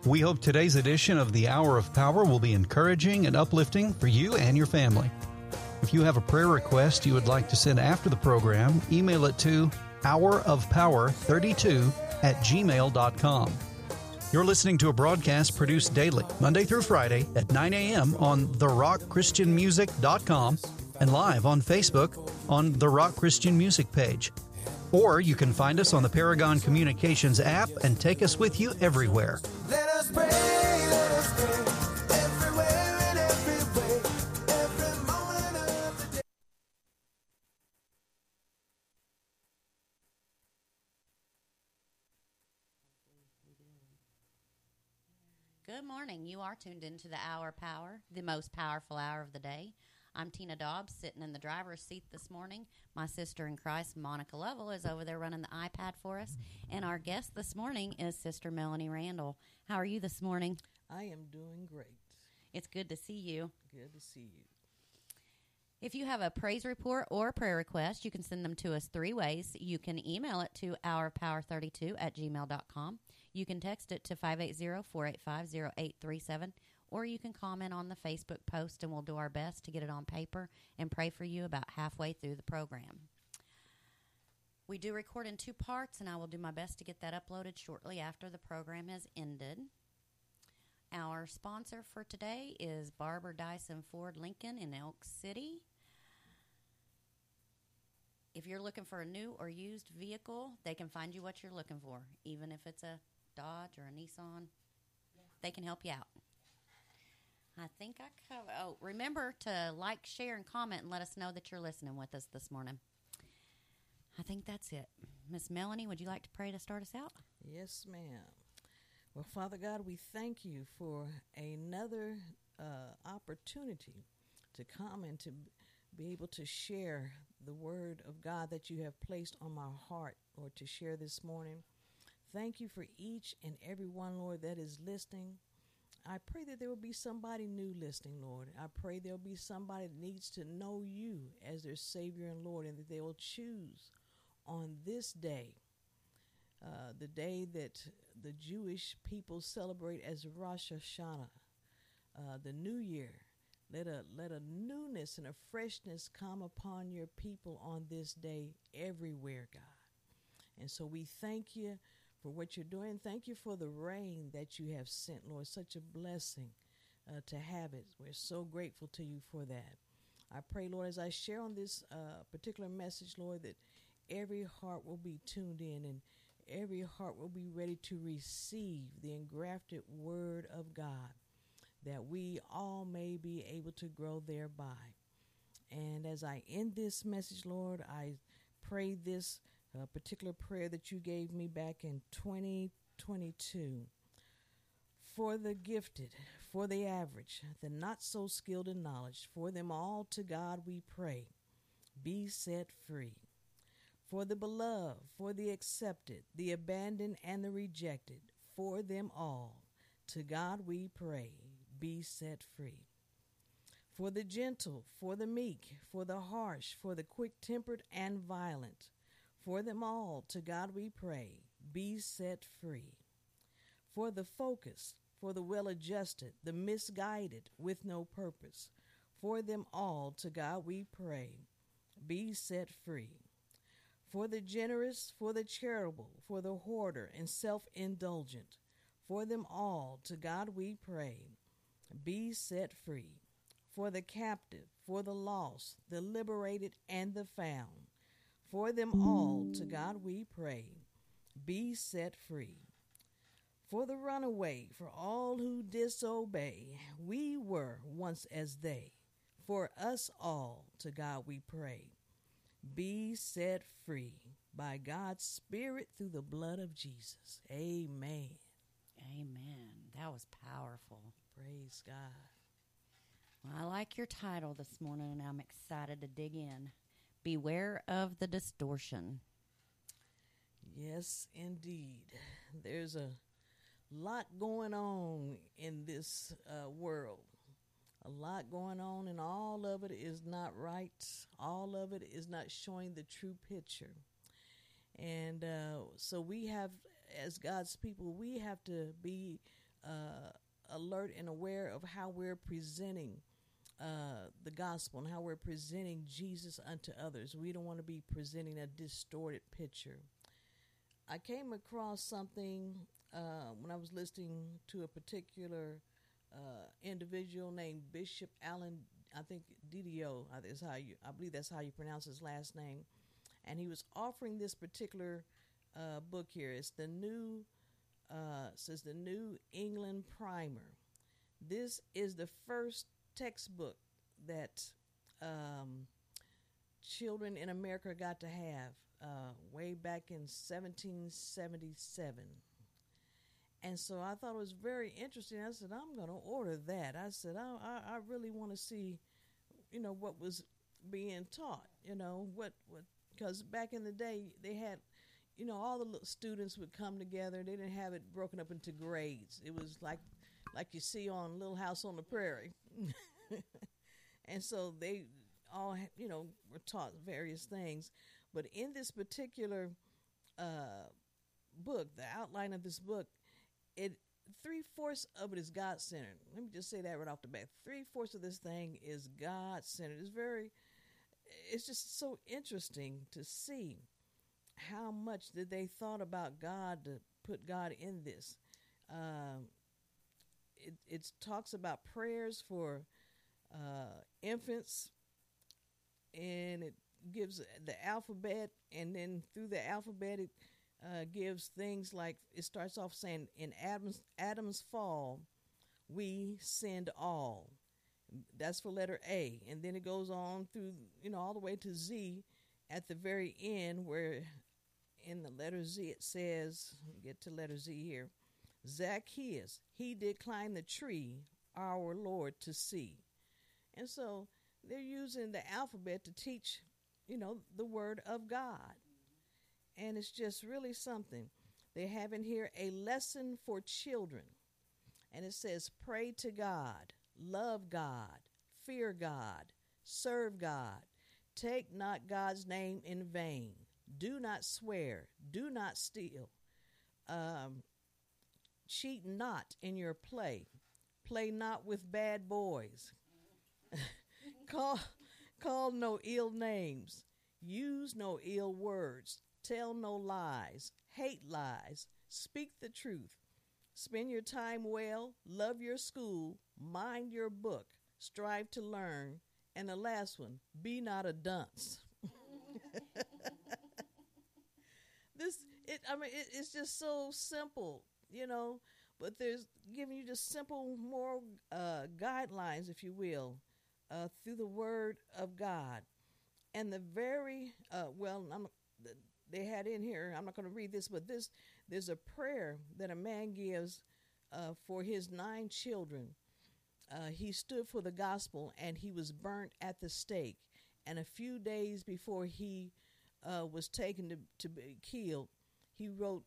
We hope today's edition of the Hour of Power will be encouraging and uplifting for you and your family. If you have a prayer request you would like to send after the program, email it to hourofpower32@gmail.com. You're listening to a broadcast produced daily, Monday through Friday at 9 a.m. on therockchristianmusic.com and live on Facebook on the Rock Christian Music page. Or you can find us on the Paragon Communications app and take us with you everywhere. Let us pray, everywhere and every way, every moment of the day. Good morning. You are tuned into the Hour of Power, the most powerful hour of the day. I'm Tina Dobbs, sitting in the driver's seat this morning. My sister in Christ, Monica Lovell, is over there running the iPad for us. And our guest this morning is Sister Melanie Randall. How are you this morning? I am doing great. It's good to see you. Good to see you. If you have a praise report or a prayer request, you can send them to us three ways. You can email it to hourpower32@gmail.com. You can text it to 580-485-0837. Or you can comment on the Facebook post, and we'll do our best to get it on paper and pray for you about halfway through the program. We do record in two parts, and I will do my best to get that uploaded shortly after the program has ended. Our sponsor for today is Barbara Dyson Ford Lincoln in Elk City. If you're looking for a new or used vehicle, they can find you what you're looking for, even if it's a Dodge or a Nissan. They can help you out. I think I covered. Oh, remember to like, share, and comment and let us know that you're listening with us this morning. I think that's it. Miss Melanie, would you like to pray to start us out? Yes, ma'am. Well, Father God, we thank you for another opportunity to come and to be able to share the word of God that you have placed on my heart, Lord, to share this morning. Thank you for each and every one, Lord, that is listening. I pray that there will be somebody new listening, Lord. I pray there will be somebody that needs to know you as their Savior and Lord, and that they will choose on this day, the day that the Jewish people celebrate as Rosh Hashanah, the new year. Let a newness and a freshness come upon your people on this day everywhere, God. And so we thank you for what you're doing. Thank you for the rain that you have sent, Lord. Such a blessing to have it. We're so grateful to you for that. I pray, Lord, as I share on this particular message, Lord, that every heart will be tuned in and every heart will be ready to receive the engrafted word of God, that we all may be able to grow thereby. And as I end this message, Lord, I pray this particular prayer that you gave me back in 2022. For the gifted, for the average, the not so skilled in knowledge, for them all to God we pray, be set free. For the beloved, for the accepted, the abandoned and the rejected, for them all to God we pray, be set free. For the gentle, for the meek, for the harsh, for the quick-tempered and violent, for them all, to God we pray, be set free. For the focused, for the well-adjusted, the misguided, with no purpose, for them all, to God we pray, be set free. For the generous, for the charitable, for the hoarder and self-indulgent, for them all, to God we pray, be set free. For the captive, for the lost, the liberated and the found, for them all, to God we pray, be set free. For the runaway, for all who disobey, we were once as they. For us all, to God we pray, be set free by God's Spirit through the blood of Jesus. Amen. Amen. That was powerful. Praise God. Well, I like your title this morning, and I'm excited to dig in. Beware of the distortion. Yes, indeed. There's a lot going on in this world. A lot going on, and all of it is not right. All of it is not showing the true picture. And so we have, as God's people, we have to be alert and aware of how we're presenting the gospel and how we're presenting Jesus unto others. We don't want to be presenting a distorted picture. I came across something when I was listening to a particular individual named Bishop Allen, I think DDO is how I believe that's how you pronounce his last name, and he was offering this particular book here. It's the new says the New England Primer. This is the first textbook that children in America got to have way back in 1777. And so I thought it was very interesting. I said, I'm going to order that. I said, I really want to see, what was being taught, because back in the day they had, all the students would come together. They didn't have it broken up into grades. It was like you see on Little House on the Prairie. And so they all, were taught various things. But in this particular book, the outline of this book, 3/4 of it is God-centered. Let me just say that right off the bat. 3/4 of this thing is God-centered. It's just so interesting to see how much that they thought about God to put God in this. It talks about prayers for infants, and it gives the alphabet, and then through the alphabet it gives things like, it starts off saying, in Adam's fall, we sinned all. That's for letter A. And then it goes on through, all the way to Z at the very end, where in the letter Z it says, get to letter Z here, Zacchaeus, he did climb the tree, our Lord to see. And so they're using the alphabet to teach, the word of God. And it's just really something. They have in here a lesson for children. And it says, pray to God, love God, fear God, serve God, take not God's name in vain, do not swear, do not steal, cheat not in your play not with bad boys, call no ill names, use no ill words, tell no lies, hate lies, speak the truth, spend your time well, love your school, mind your book, strive to learn, and the last one, be not a dunce. It's just so simple, but there's giving you just simple moral guidelines, if you will, through the Word of God. And the very, they had in here, I'm not going to read this, but there's a prayer that a man gives for his 9 children. He stood for the gospel, and he was burnt at the stake. And a few days before he was taken to be killed, he wrote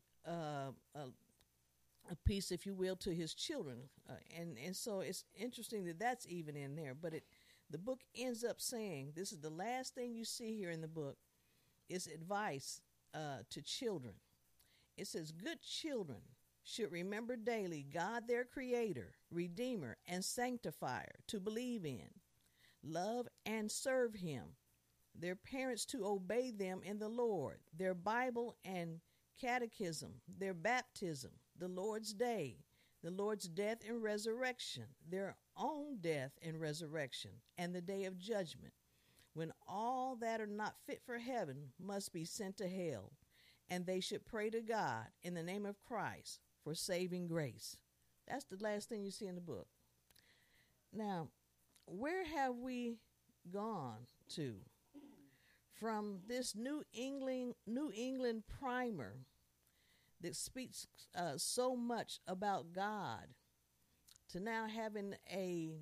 a piece, if you will, to his children. And so it's interesting that that's even in there. But the book ends up saying, this is the last thing you see here in the book, is advice to children. It says, good children should remember daily God, their creator, redeemer, and sanctifier, to believe in, love, and serve him. Their parents to obey them in the Lord, their Bible and catechism, their baptism, the Lord's day, the Lord's death and resurrection, their own death and resurrection, and the day of judgment, when all that are not fit for heaven must be sent to hell, and they should pray to God in the name of Christ for saving grace. That's the last thing you see in the book. Now, where have we gone to from this New England primer that speaks so much about God to now having a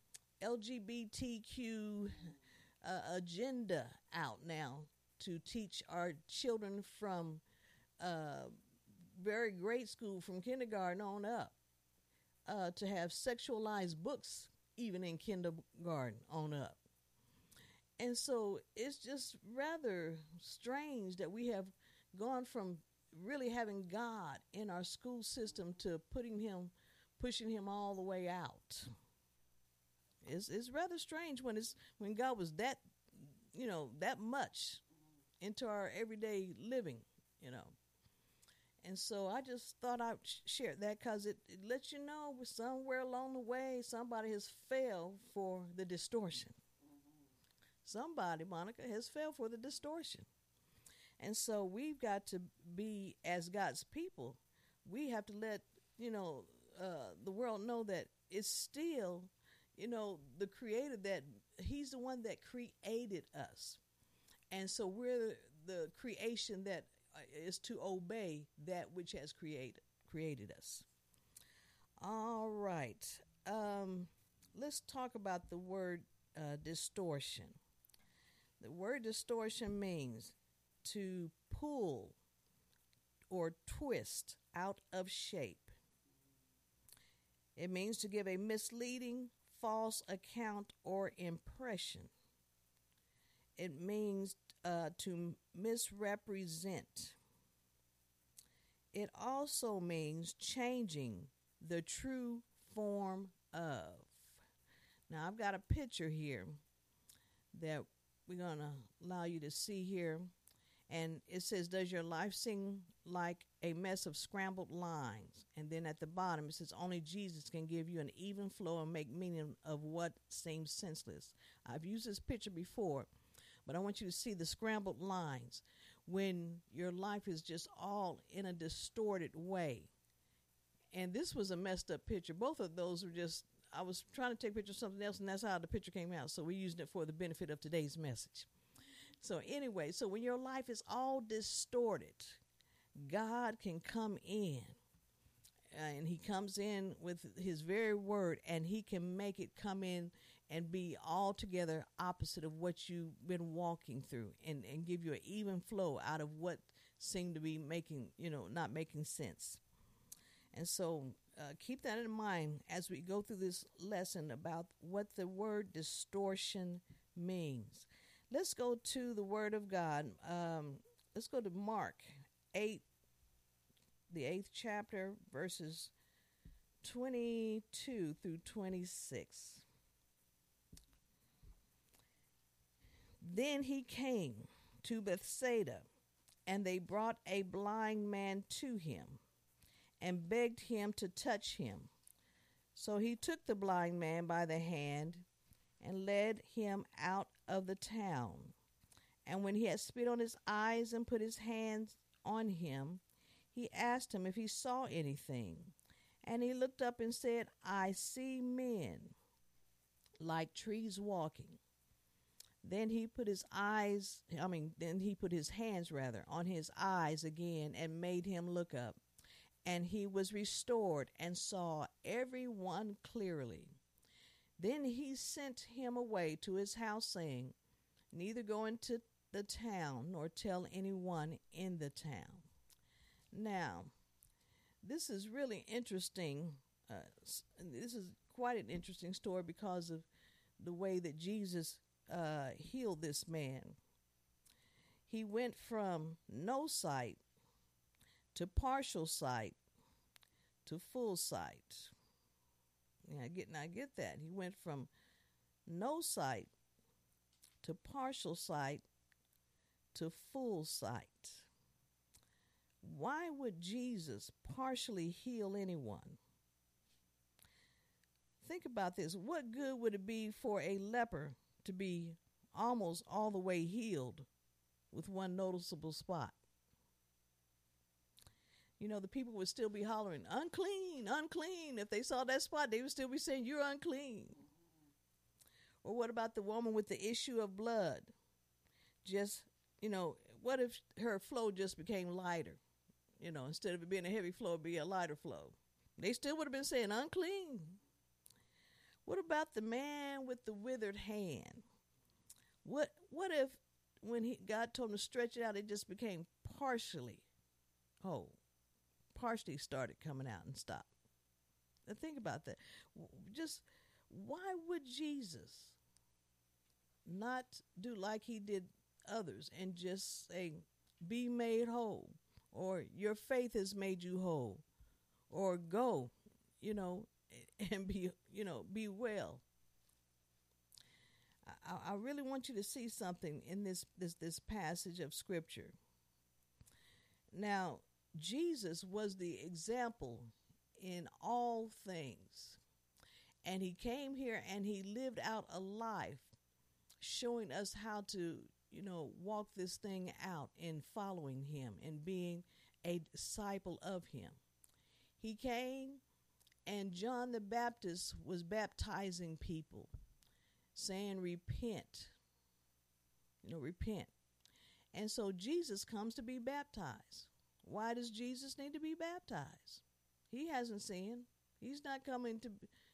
LGBTQ agenda out now to teach our children from very grade school, from kindergarten on up, to have sexualized books even in kindergarten on up. And so it's just rather strange that we have gone from really having God in our school system to putting him pushing him all the way out. It's rather strange when God was that, that much into our everyday living, And so I just thought I'd share that because it lets you know somewhere along the way somebody has fell for the distortion. Somebody, Monica, has fell for the distortion. And so we've got to be, as God's people, we have to let, the world know that it's still, the creator, that he's the one that created us. And so we're the creation that is to obey that which has created us. All right. Let's talk about the word distortion. The word distortion means to pull or twist out of shape. It means to give a misleading, false account or impression. It means to misrepresent. It also means changing the true form of. Now, I've got a picture here that we're going to allow you to see here. And it says, does your life seem like a mess of scrambled lines? And then at the bottom, it says, only Jesus can give you an even flow and make meaning of what seems senseless. I've used this picture before, but I want you to see the scrambled lines when your life is just all in a distorted way. And this was a messed up picture. Both of those were just, I was trying to take a picture of something else, and that's how the picture came out. So we're using it for the benefit of today's message. So anyway, so when your life is all distorted, God can come in, and he comes in with his very word, and he can make it come in and be altogether opposite of what you've been walking through, and give you an even flow out of what seemed to be making, not making sense. And so keep that in mind as we go through this lesson about what the word distortion means. Let's go to the Word of God. Let's go to Mark 8, the 8th chapter, verses 22 through 26. Then he came to Bethsaida, and they brought a blind man to him, and begged him to touch him. So he took the blind man by the hand, and led him out of the town. And when he had spit on his eyes and put his hands on him, he asked him if he saw anything. And he looked up and said, I see men like trees walking. Then he put his hands on his eyes again and made him look up. And he was restored and saw everyone clearly. Then he sent him away to his house, saying, neither go into the town nor tell anyone in the town. Now, this is really interesting. This is quite an interesting story because of the way that Jesus healed this man. He went from no sight to partial sight to full sight. I get that. He went from no sight to partial sight to full sight. Why would Jesus partially heal anyone? Think about this. What good would it be for a leper to be almost all the way healed with one noticeable spot? The people would still be hollering, unclean, unclean. If they saw that spot, they would still be saying, you're unclean. Or what about the woman with the issue of blood? Just, what if her flow just became lighter? Instead of it being a heavy flow, it'd be a lighter flow. They still would have been saying unclean. What about the man with the withered hand? What if when God told him to stretch it out, it just became partially whole? Partially started coming out and stopped. Now think about that. Just why would Jesus not do like he did others and just say, be made whole, or your faith has made you whole, or go, and be well. I really want you to see something in this passage of Scripture. Now, Jesus was the example in all things. And he came here and he lived out a life showing us how to, walk this thing out in following him and being a disciple of him. He came and John the Baptist was baptizing people, saying, repent, repent. And so Jesus comes to be baptized. Why does Jesus need to be baptized? He hasn't sinned. He's not coming to,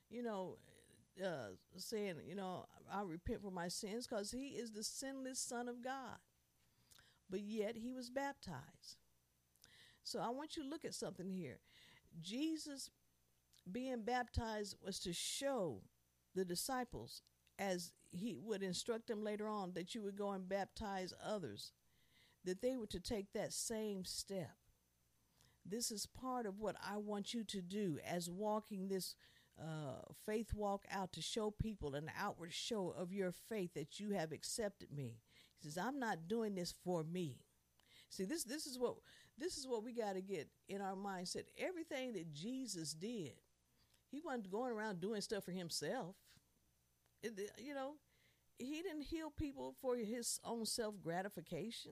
saying, I repent for my sins, because he is the sinless Son of God. But yet he was baptized. So I want you to look at something here. Jesus being baptized was to show the disciples, as he would instruct them later on, that you would go and baptize others, that they were to take that same step. This is part of what I want you to do as walking this faith walk out, to show people an outward show of your faith that you have accepted me. He says, I'm not doing this for me. See, this is what we got to get in our mindset. Everything that Jesus did, he wasn't going around doing stuff for himself. He didn't heal people for his own self-gratification.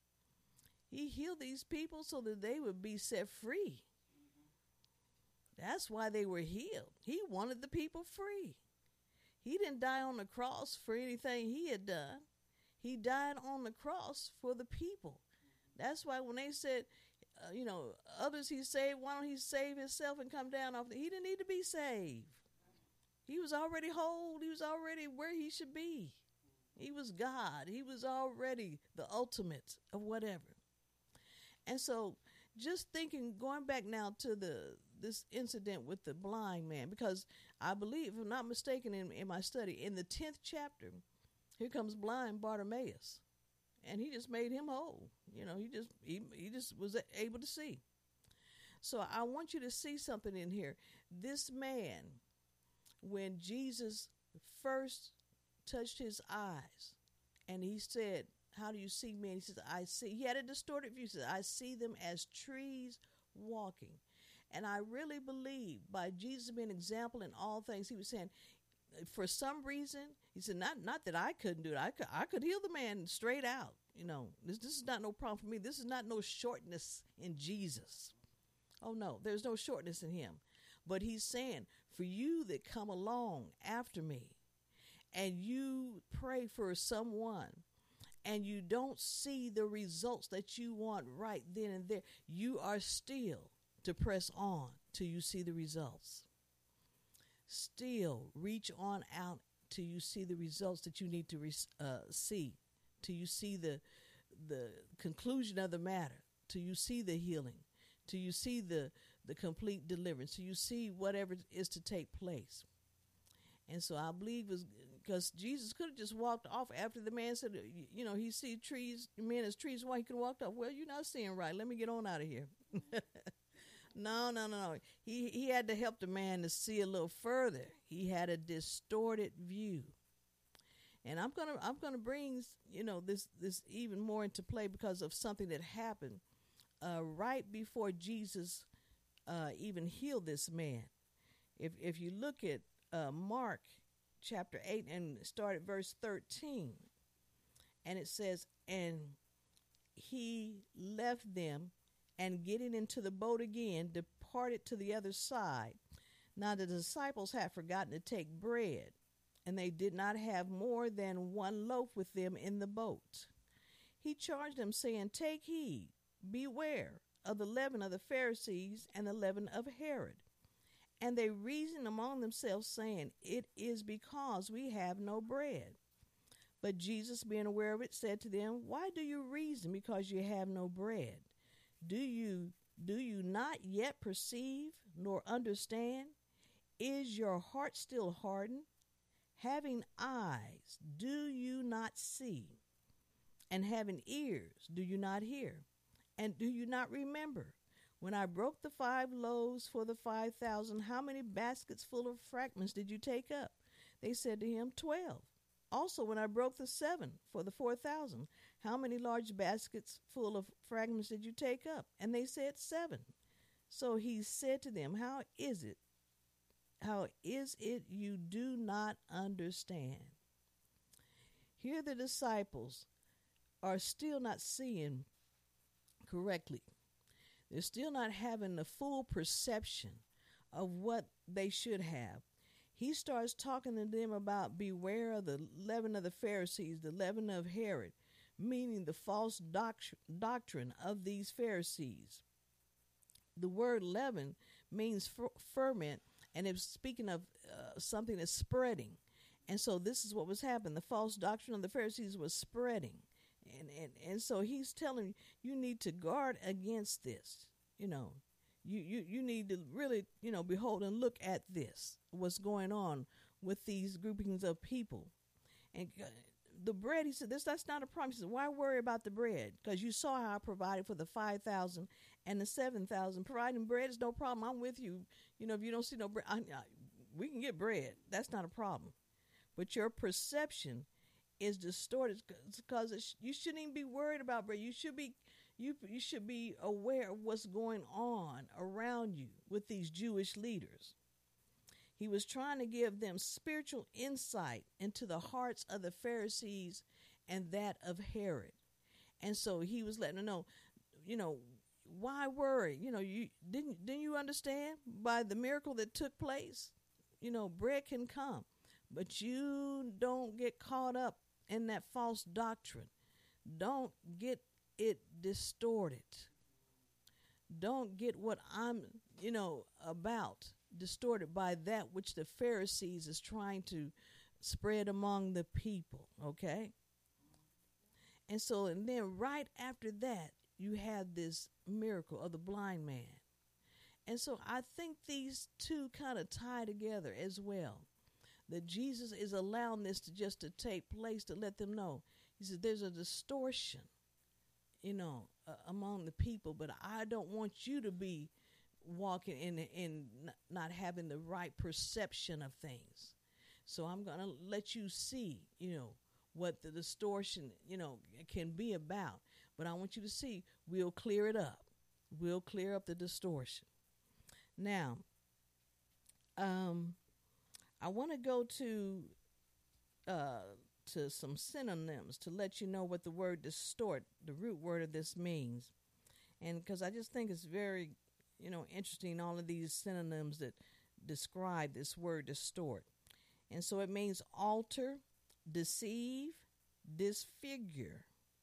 He healed these people so that they would be set free. That's why they were healed. He wanted the people free. He didn't die on the cross for anything he had done. He died on the cross for the people. That's why when they said, others he saved, why don't he save himself and come down off he didn't need to be saved. He was already whole. He was already where he should be. He was God. He was already the ultimate of whatever. And so just thinking, going back now to this incident with the blind man, because I believe, if I'm not mistaken, in my study, in the 10th chapter, here comes blind Bartimaeus, and he just made him whole. He just was able to see. So I want you to see something in here. This man, when Jesus first touched his eyes, and he said, how do you see me? And he says, I see. He had a distorted view. He says, I see them as trees walking. And I really believe, by Jesus being an example in all things, he was saying, for some reason, he said, not that I couldn't do it. I could heal the man straight out. This is not no problem for me. This is not no shortness in Jesus. Oh, no, there's no shortness in him. But he's saying, for you that come along after me, and you pray for someone, and you don't see the results that you want right then and there, you are still to press on till you see the results. Still reach on out till you see the results that you need to see, till you see the conclusion of the matter, till you see the healing, till you see the complete deliverance, till you see whatever is to take place. And so I believe was because Jesus could have just walked off after the man said, he see trees, men as trees, why he could have walked off. Well, you're not seeing right. Let me get on out of here. No. He had to help the man to see a little further. He had a distorted view. And I'm gonna bring this even more into play because of something that happened right before Jesus even healed this man. If you look at Mark chapter 8 and start at verse 13, and it says, and he left them, and getting into the boat again, departed to the other side. Now the disciples had forgotten to take bread, and they did not have more than one loaf with them in the boat. He charged them, saying, take heed, beware of the leaven of the Pharisees and the leaven of Herod. And they reasoned among themselves, saying, it is because we have no bread. But Jesus, being aware of it, said to them, why do you reason because you have no bread? Do you not yet perceive nor understand? Is your heart still hardened? Having eyes, do you not see? And having ears, do you not hear? And do you not remember? When I broke the 5 loaves for the 5,000, how many baskets full of fragments did you take up? They said to him, 12. Also, when I broke the 7 for the 4,000, how many large baskets full of fragments did you take up? And they said, 7. So he said to them, How is it you do not understand? Here the disciples are still not seeing correctly. They're still not having the full perception of what they should have. He starts talking to them about beware of the leaven of the Pharisees, the leaven of Herod, meaning the false doctrine of these Pharisees. The word leaven means ferment, and it's speaking of something that's spreading. And so this is what was happening. The false doctrine of the Pharisees was spreading. And so he's telling you need to guard against this. You need to really, behold and look at this, what's going on with these groupings of people. And the bread, he said, that's not a problem. He said, why worry about the bread? Because you saw how I provided for the 5,000 and the 7,000. Providing bread is no problem. I'm with you. If you don't see no bread, we can get bread. That's not a problem. But your perception is distorted because you shouldn't even be worried about bread. You should be aware of what's going on around you with these Jewish leaders. He was trying to give them spiritual insight into the hearts of the Pharisees and that of Herod. And so he was letting them know, why worry? Didn't you understand by the miracle that took place? Bread can come, but you don't get caught up in that false doctrine. Don't get it distorted. Don't get what I'm, about distorted by that which the Pharisees is trying to spread among the people, okay? And then right after that, you had this miracle of the blind man. And so I think these two kind of tie together as well, that Jesus is allowing this to take place to let them know. He said there's a distortion, among the people, but I don't want you to be walking in not having the right perception of things. So I'm going to let you see, what the distortion, can be about. But I want you to see, we'll clear it up. We'll clear up the distortion. Now, I want to go to some synonyms to let you know what the word distort, the root word of this means. And because I just think it's very, interesting, all of these synonyms that describe this word distort. And so it means alter, deceive, disfigure,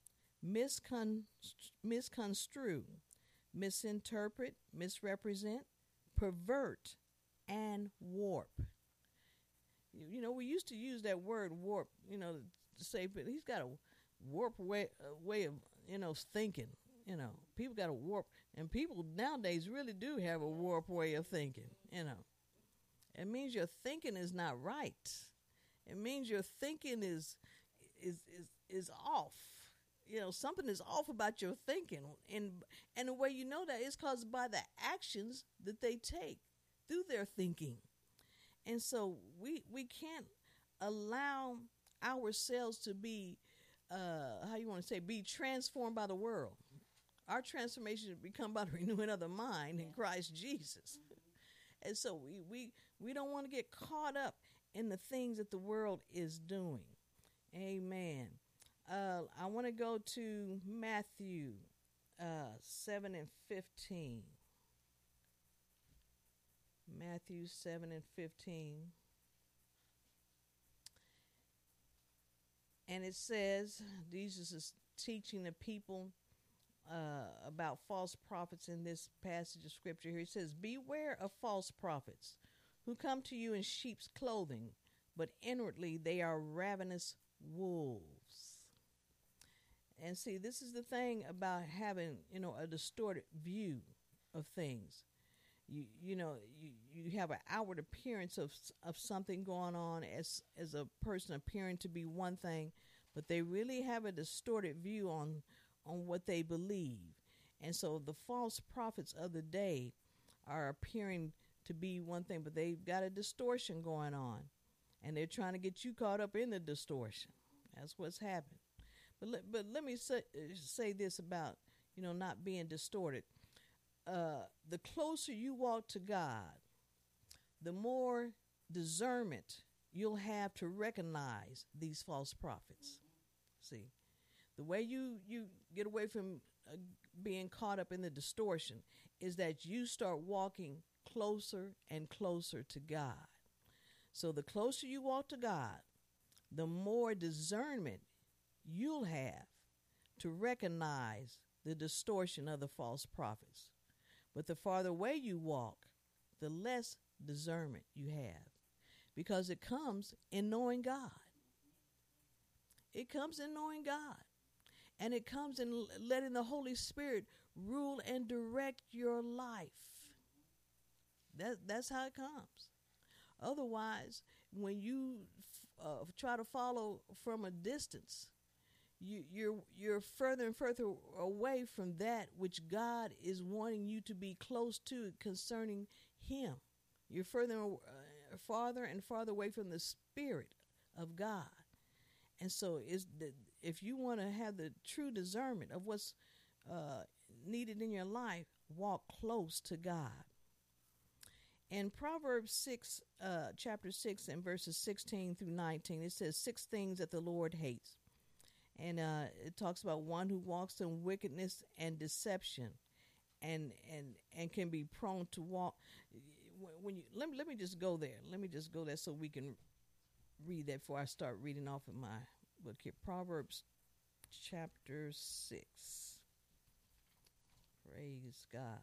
misconstrue, misinterpret, misrepresent, pervert, and warp. We used to use that word warp, to say, but he's got a warp way of, thinking. People got a warp, and people nowadays really do have a warp way of thinking. It means your thinking is not right. It means your thinking is off. Something is off about your thinking, and the way you know that is caused by the actions that they take through their thinking. And so we can't allow ourselves to be, be transformed by the world. Our transformation has become by the renewing of the mind in Christ Jesus. And so we don't want to get caught up in the things that the world is doing. Amen. I want to go to Matthew 7 and 15. Matthew 7 and 15. And it says, Jesus is teaching the people about false prophets in this passage of scripture here. He says, beware of false prophets who come to you in sheep's clothing, but inwardly they are ravenous wolves. And see, this is the thing about having, a distorted view of things. You have an outward appearance of something going on as a person appearing to be one thing, but they really have a distorted view on what they believe. And so the false prophets of the day are appearing to be one thing, but they've got a distortion going on, and they're trying to get you caught up in the distortion. That's what's happened. But let me say this about, not being distorted. The closer you walk to God, the more discernment you'll have to recognize these false prophets. See, the way you get away from being caught up in the distortion is that you start walking closer and closer to God. So the closer you walk to God, the more discernment you'll have to recognize the distortion of the false prophets. But the farther away you walk, the less discernment you have, because it comes in knowing God. It comes in knowing God. And it comes in letting the Holy Spirit rule and direct your life. That's how it comes. Otherwise, when you try to follow from a distance, you're further and further away from that which God is wanting you to be close to concerning Him. You're farther and farther away from the Spirit of God. And so if you want to have the true discernment of what's needed in your life, walk close to God. In Proverbs 6, chapter 6 and verses 16 through 19, it says 6 things that the Lord hates. And it talks about one who walks in wickedness and deception and can be prone to walk. Let me just go there. Let me just go there so we can read that before I start reading off of my book here. Proverbs chapter 6. Praise God.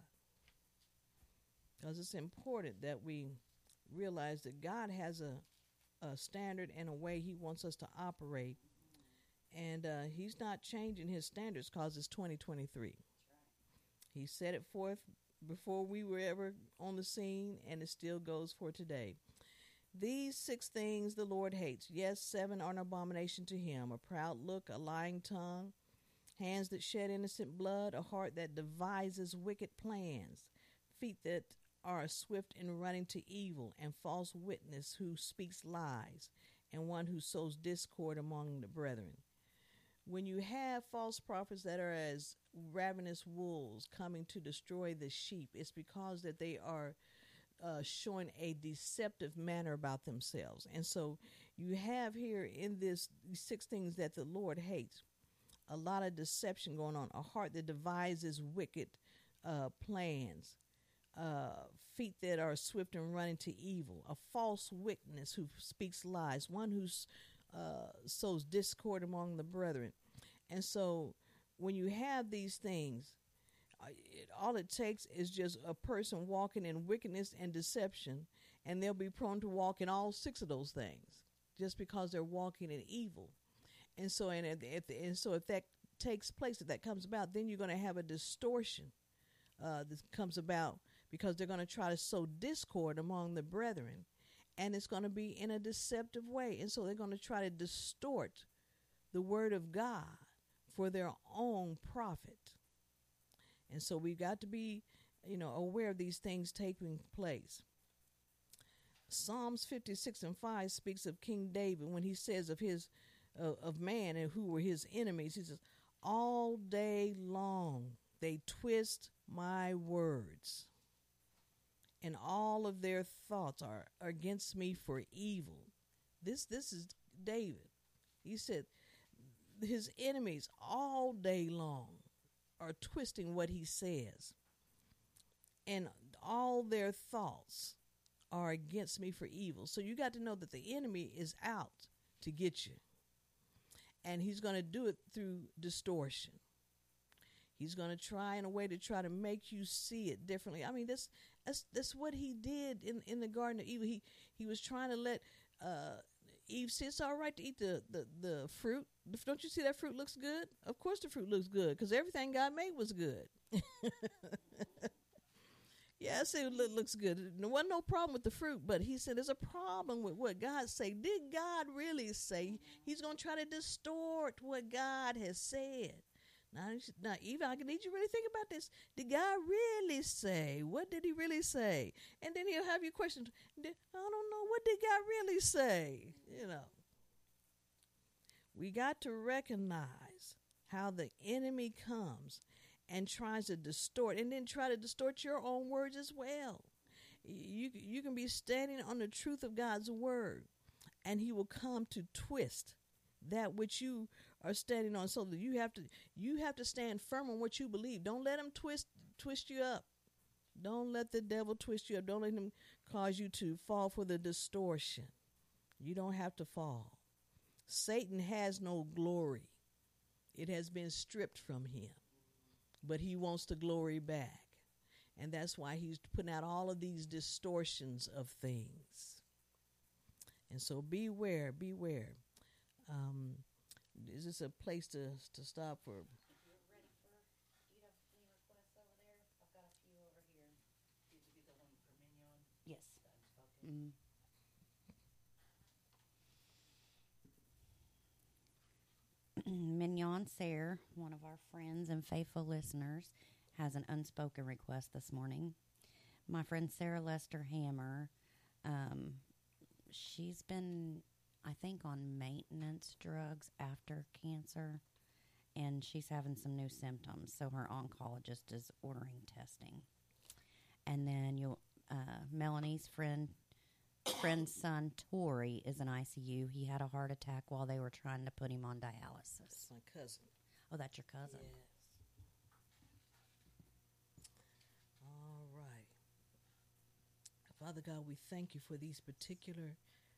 Because it's important that we realize that God has a standard and a way He wants us to operate. And He's not changing His standards because it's 2023. He set it forth before we were ever on the scene, and it still goes for today. These 6 things the Lord hates. Yes, 7 are an abomination to Him: a proud look, a lying tongue, hands that shed innocent blood, a heart that devises wicked plans, feet that are swift in running to evil, and false witness who speaks lies, and one who sows discord among the brethren. When you have false prophets that are as ravenous wolves coming to destroy the sheep, it's because that they are showing a deceptive manner about themselves. And so you have here in these 6 things that the Lord hates, a lot of deception going on, a heart that devises wicked plans, feet that are swift in running to evil, a false witness who speaks lies, one who sows discord among the brethren. And so when you have these things, all it takes is just a person walking in wickedness and deception, and they'll be prone to walk in all 6 of those things just because they're walking in evil. And so, if that takes place, if that comes about, then you're going to have a distortion that comes about because they're going to try to sow discord among the brethren, and it's going to be in a deceptive way. And so they're going to try to distort the word of God for their own profit. And so we've got to be, aware of these things taking place. Psalms 56:5 speaks of King David when he says of his of man and who were his enemies. He says, all day long they twist my words, and all of their thoughts are against me for evil. This is David. He said his enemies all day long are twisting what he says, and all their thoughts are against me for evil. So you got to know that the enemy is out to get you, and he's going to do it through distortion. He's going to try in a way to try to make you see it differently. I mean, that's what he did in the Garden of Eden. He was trying to let Eve see it's all right to eat the fruit. Don't you see that fruit looks good? Of course the fruit looks good, because everything God made was good. Yeah, I say it looks good. There wasn't no problem with the fruit, but he said there's a problem with what God said. Did God really say? He's going to try to distort what God has said Now, Eva, I need you to really think about this. Did God really say? What did he really say? And then he'll have you question, I don't know, what did God really say? You know. We got to recognize how the enemy comes and tries to distort, and then try to distort your own words as well. You can be standing on the truth of God's word, and he will come to twist that which you are standing on, so that you have to stand firm on what you believe. Don't let him twist you up. Don't let the devil twist you up. Don't let him cause you to fall for the distortion. You don't have to fall. Satan has no glory. It has been stripped from him, but he wants the glory back. And that's why he's putting out all of these distortions of things. And so beware. Is this a place to stop for? If you're ready for, do you have any requests over there? I've got a few over here. Did you get the one for Mignon? Yes. Okay. Mignon Sayre, one of our friends and faithful listeners, has an unspoken request this morning. My friend Sarah Lester Hammer, she's been, I think, on maintenance drugs after cancer, and she's having some new symptoms, so her oncologist is ordering testing. And then Melanie's friend's son, Tori, is in ICU. He had a heart attack while they were trying to put him on dialysis. That's my cousin. Oh, that's your cousin. Yes. All right. Father God, we thank you for these particular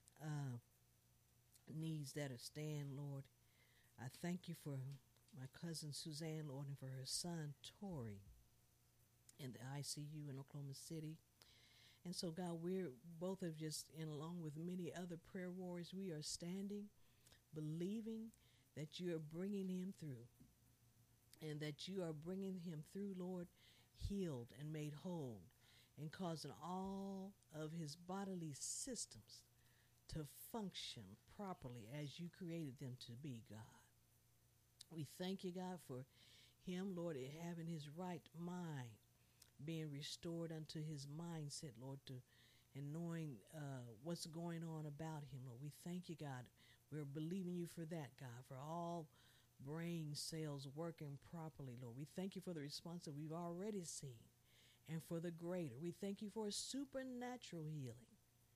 needs that are staying, Lord. I thank you for my cousin Suzanne, Lord, and for her son, Tori, in the ICU in Oklahoma City. And so, God, we're both of just, and along with many other prayer warriors, we are standing, believing that you are bringing him through, and that you are bringing him through, Lord, healed and made whole, and causing all of his bodily systems to function properly as you created them to be, God. We thank you, God, for him, Lord, having his right mind, being restored unto his mindset, Lord, and knowing what's going on about him, Lord. We thank you, God. We're believing you for that, God, for all brain cells working properly, Lord. We thank you for the response that we've already seen, and for the greater. We thank you for a supernatural healing,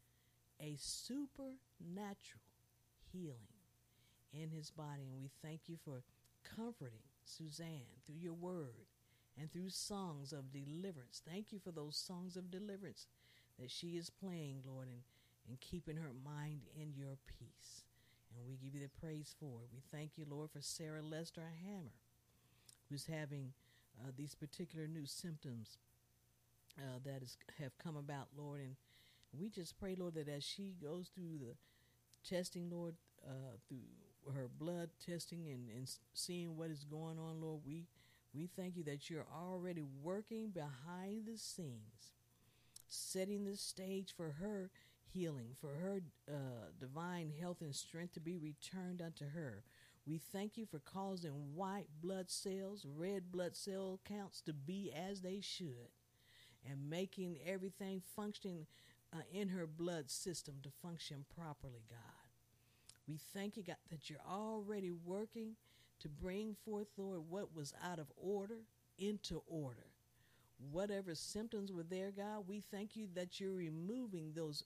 a supernatural healing in his body. And we thank you for comforting Suzanne through your word and through songs of deliverance. Thank you for those songs of deliverance that she is playing, Lord, and keeping her mind in your peace. And we give you the praise for it. We thank you, Lord, for Sarah Lester Hammer, who's having these particular new symptoms that have come about, Lord. And we just pray, Lord, that as she goes through the testing, Lord, through her blood testing and seeing what is going on, Lord, we thank you that you're already working behind the scenes, setting the stage for her healing, for her divine health and strength to be returned unto her. We thank you for causing white blood cells, red blood cell counts to be as they should, and making everything functioning in her blood system to function properly, God. We thank you, God, that you're already working to bring forth, Lord, what was out of order into order. Whatever symptoms were there, God, we thank you that you're removing those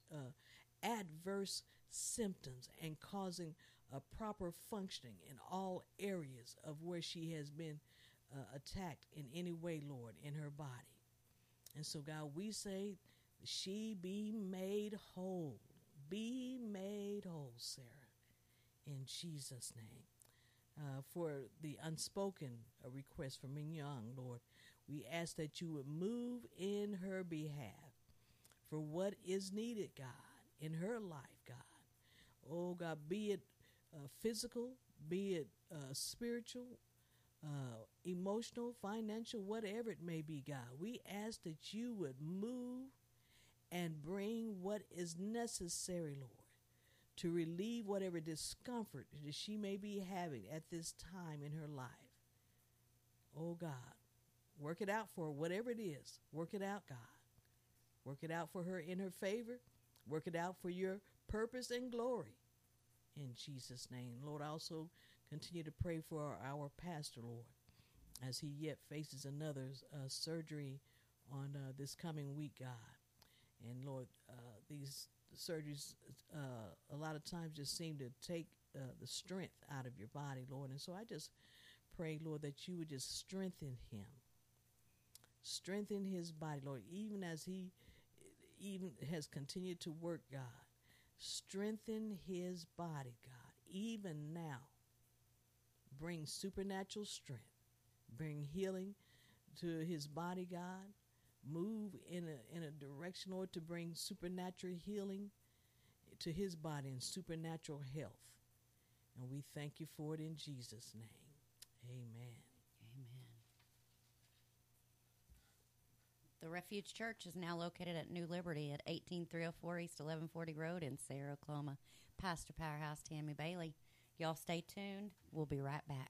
adverse symptoms and causing a proper functioning in all areas of where she has been attacked in any way, Lord, in her body. And so, God, we say she be made whole. Be made whole, Sarah, in Jesus' name. For the unspoken request from Mignon, Lord, we ask that you would move in her behalf for what is needed, God, in her life, God. Oh, God, be it physical, be it spiritual, emotional, financial, whatever it may be, God. We ask that you would move and bring what is necessary, Lord, to relieve whatever discomfort that she may be having at this time in her life. Oh, God, work it out for her, whatever it is. Work it out, God. Work it out for her in her favor. Work it out for your purpose and glory. In Jesus' name. Lord, I also continue to pray for our pastor, Lord, as he yet faces another surgery on this coming week, God. And Lord, these surgeries a lot of times just seem to take the strength out of your body, Lord. And so I just pray, Lord, that you would just strengthen him. Strengthen his body, Lord, even as he even has continued to work, God. Strengthen his body, God, even now. Bring supernatural strength. Bring healing to his body, God. Move in a direction, Lord, to bring supernatural healing to his body and supernatural health. And we thank you for it in Jesus' name. Amen. Amen. The Refuge Church is now located at New Liberty at 18304 East 1140 Road in Sarah, Oklahoma. Pastor Powerhouse Tammy Bailey. Y'all stay tuned. We'll be right back.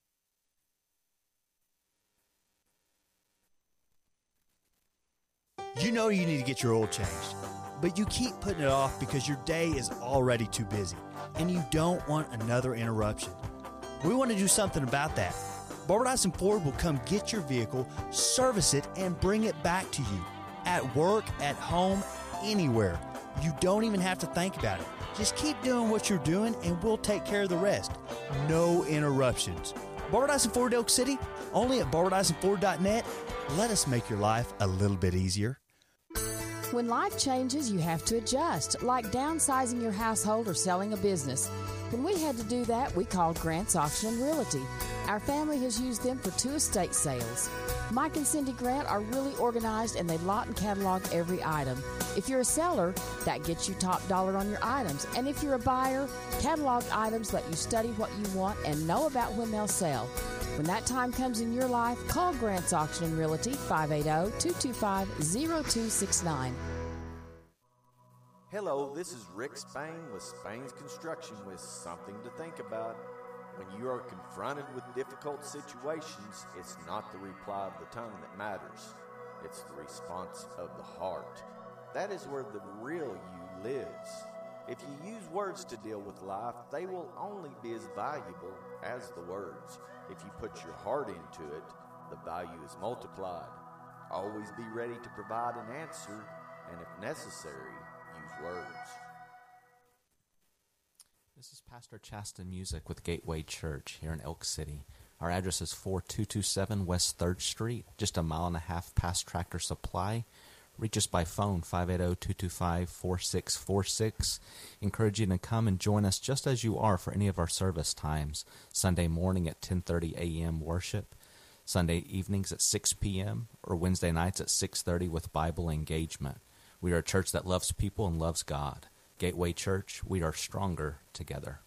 You know you need to get your oil changed, but you keep putting it off because your day is already too busy and you don't want another interruption. We want to do something about that. Barbara Dyson Ford will come get your vehicle, service it, and bring it back to you. At work, at home, anywhere. You don't even have to think about it. Just keep doing what you're doing and we'll take care of the rest. No interruptions. Barbara Dyson Ford Elk City, only at BarbaraDysonFord.net. Let us make your life a little bit easier. When life changes, you have to adjust, like downsizing your household or selling a business. When we had to do that, we called Grant's Auction and Realty. Our family has used them for 2 estate sales. Mike and Cindy Grant are really organized and they lot and catalog every item. If you're a seller, that gets you top dollar on your items. And if you're a buyer, catalog items let you study what you want and know about when they'll sell. When that time comes in your life, call Grant's Auction and Realty, 580-225-0269. Hello, this is Rick Spain with Spain's Construction with something to think about. When you are confronted with difficult situations, it's not the reply of the tongue that matters. It's the response of the heart. That is where the real you lives. If you use words to deal with life, they will only be as valuable as the words. If you put your heart into it, the value is multiplied. Always be ready to provide an answer, and if necessary, use words. This is Pastor Chasten Music with Gateway Church here in Elk City. Our address is 4227 West 3rd Street, just a mile and a half past Tractor Supply. Reach us by phone, 580-225-4646. Encourage you to come and join us just as you are for any of our service times. Sunday morning at 10:30 a.m. worship, Sunday evenings at 6 p.m., or Wednesday nights at 6:30 with Bible engagement. We are a church that loves people and loves God. Gateway Church, we are stronger together.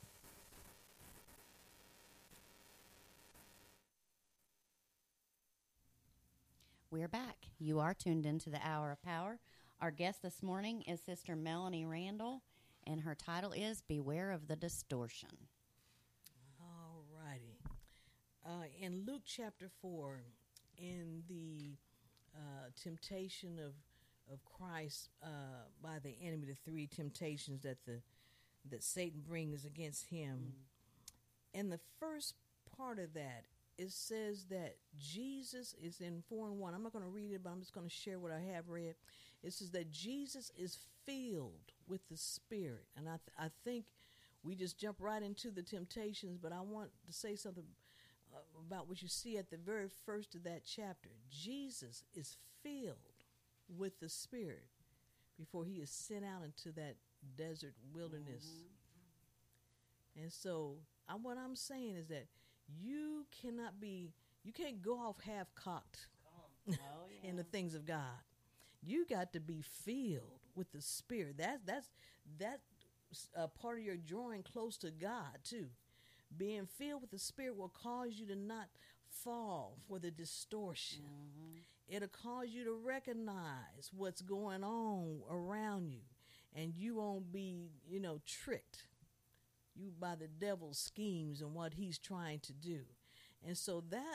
We're back. You are tuned into the Hour of Power. Our guest this morning is Sister Melanie Randall, and her title is Beware of the Distortion. All righty. In Luke chapter 4, in the temptation of Christ by the enemy, the 3 temptations that Satan brings against him. In the first part of that, it says that Jesus is in 4:1. I'm not going to read it, but I'm just going to share what I have read. It says that Jesus is filled with the Spirit. And I think we just jump right into the temptations, but I want to say something about what you see at the very first of that chapter. Jesus is filled with the Spirit before he is sent out into that desert wilderness. And so what I'm saying is that you can't go off half-cocked in the things of God. You got to be filled with the Spirit. That's part of your drawing close to God too. Being filled with the Spirit will cause you to not fall for the distortion. It'll cause you to recognize what's going on around you, and you won't be, tricked by the devil's schemes and what he's trying to do. And so that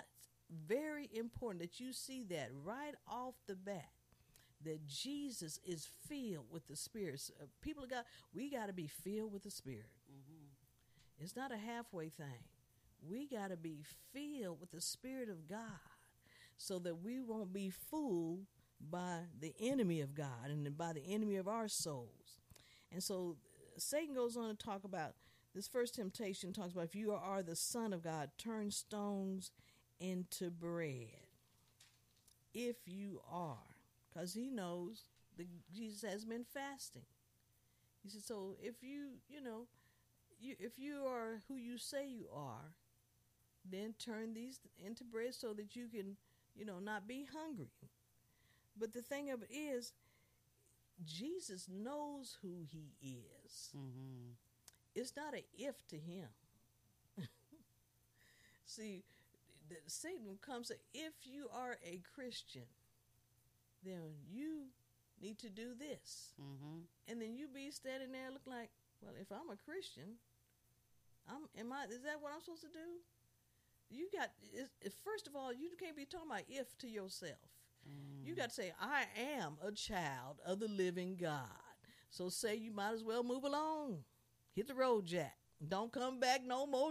very important that you see that right off the bat, that Jesus is filled with the Spirit. So, people of God, we got to be filled with the Spirit. It's not a halfway thing. We got to be filled with the Spirit of God so that we won't be fooled by the enemy of God and by the enemy of our souls. And so Satan goes on to talk about this first temptation, talks about if you are the Son of God, turn stones into bread. If you are, because he knows that Jesus has been fasting. He said, so if if you are who you say you are, then turn these into bread so that you can, not be hungry. But the thing of it is, Jesus knows who he is. Mm-hmm. It's not an if to him. See, Satan comes, if you are a Christian, then you need to do this. Mm-hmm. And then you be standing there looking like, well, if I'm a Christian, is that what I'm supposed to do? First of all, you can't be talking about if to yourself. You got to say, I am a child of the living God. So say you might as well move along. Hit the road, Jack. Don't come back no more.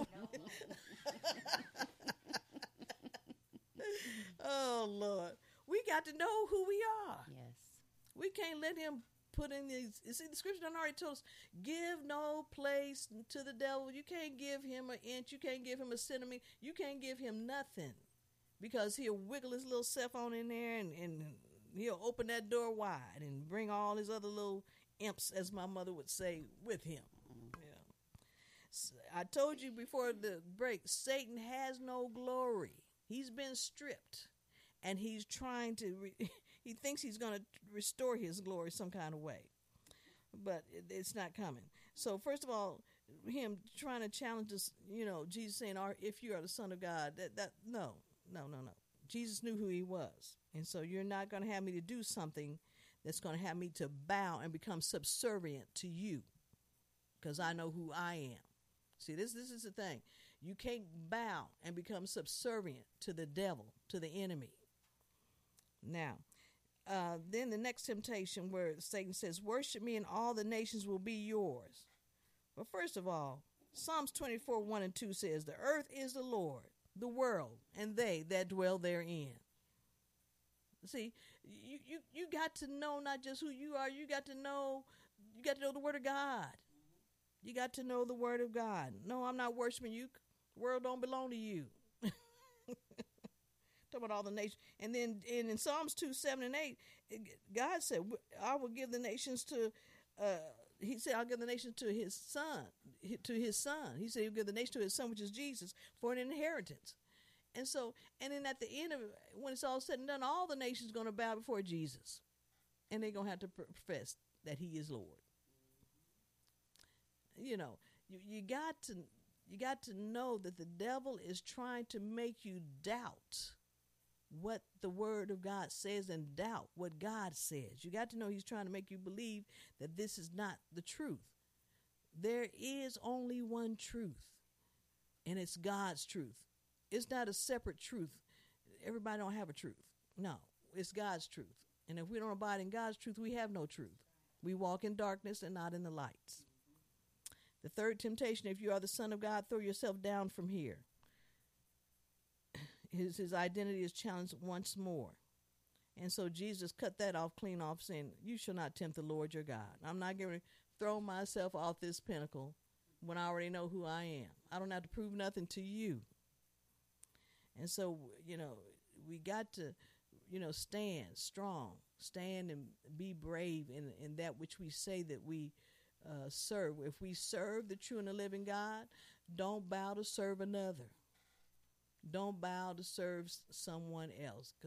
Oh, Lord. We got to know who we are. Yes. We can't let him put in these. You see, the scripture done already told us, give no place to the devil. You can't give him an inch. You can't give him a centimeter. You can't give him nothing, because he'll wiggle his little self on in there and he'll open that door wide and bring all his other little imps, as my mother would say, with him. Yeah. So I told you before the break, Satan has no glory. He's been stripped, and he's trying to, he thinks he's going to restore his glory some kind of way, but it's not coming. So first of all, him trying to challenge us, Jesus saying, if you are the Son of God, no. Jesus knew who he was. And so you're not going to have me to do something that's going to have me to bow and become subservient to you, because I know who I am. See, this is the thing. You can't bow and become subservient to the devil, to the enemy. Now, then the next temptation where Satan says, worship me and all the nations will be yours. Well, first of all, Psalms 24, 1 and 2 says, the earth is the Lord, the world, and they that dwell therein. See, you got to know not just who you are, you got to know the word of God. You got to know the word of God. No, I'm not worshiping you. The world don't belong to you. Talk about all the nations. And then in Psalms 2, 7 and 8, God said, I will give the nations to, he said, I'll give the nations to his son. He said he'll give the nation to his son, which is Jesus, for an inheritance. And then at the end of it, when it's all said and done, all the nations going to bow before Jesus. And they're going to have to profess that he is Lord. You got to know that the devil is trying to make you doubt what the word of God says and doubt what God says. You got to know he's trying to make you believe that this is not the truth. There is only one truth, and it's God's truth. It's not a separate truth. Everybody don't have a truth. No, it's God's truth. And if we don't abide in God's truth, we have no truth. We walk in darkness and not in the lights. The third temptation, if you are the Son of God, throw yourself down from here. His identity is challenged once more. And so Jesus cut that off, clean off, saying, you shall not tempt the Lord your God. I'm not going to throw myself off this pinnacle when I already know who I am. I don't have to prove nothing to you. And so, we got to, stand strong, stand and be brave in that which we say that we serve. If we serve the true and the living God, don't bow to serve another. Don't bow to serve someone else.